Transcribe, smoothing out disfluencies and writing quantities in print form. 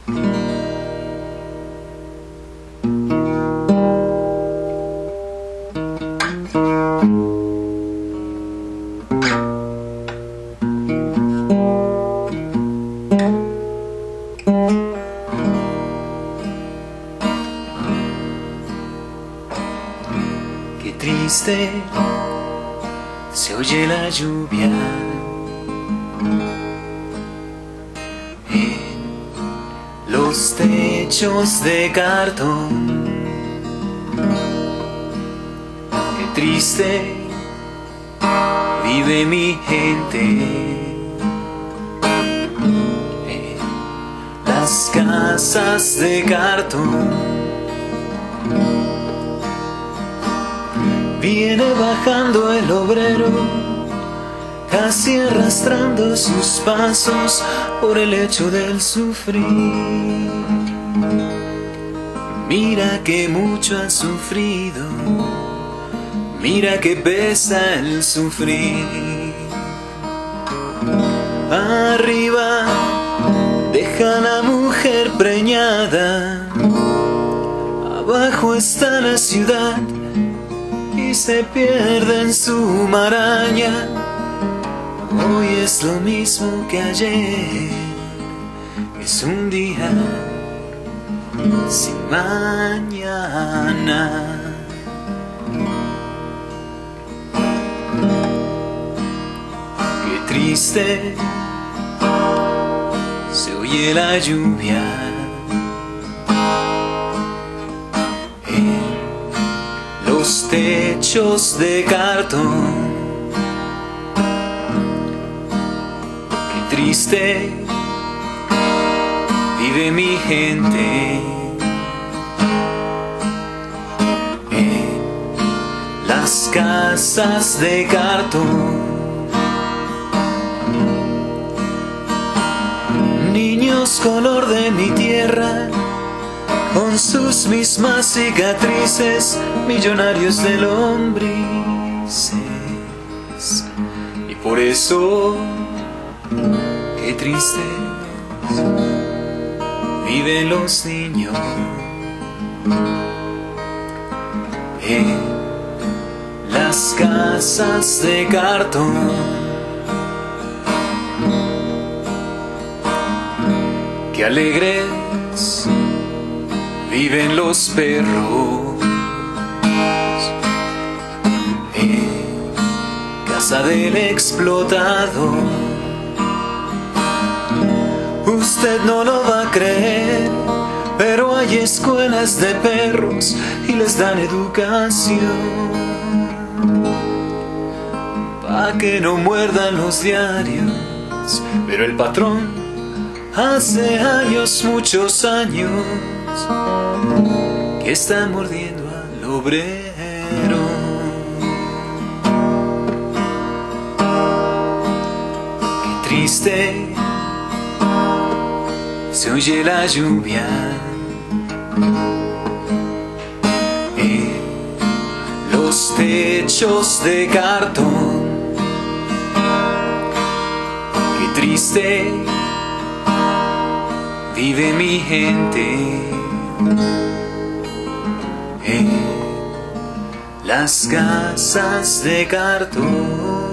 Qué triste se oye la lluvia en los techos de cartón. Qué triste vive mi gente en las casas de cartón. Viene bajando el obrero, casi arrastrando sus pasos por el hecho del sufrir. Mira que mucho ha sufrido, mira que pesa el sufrir. Arriba deja a la mujer preñada, abajo está la ciudad y se pierde en su maraña. Hoy es lo mismo que ayer, es un día sin mañana. Qué triste se oye la lluvia en los techos de cartón. Qué triste vive mi gente en las casas de cartón. Niños color de mi tierra, con sus mismas cicatrices, millonarios de lombrices. Y por eso, qué triste viven los niños en las casas de cartón. Qué alegres viven los perros en casa del explotado. Usted no lo va a creer, pero hay escuelas de perros y les dan educación pa' que no muerdan los diarios. Pero el patrón hace años, muchos años, que está mordiendo al obrero. Qué triste se oye la lluvia en los techos de cartón. Qué triste vive mi gente en las casas de cartón.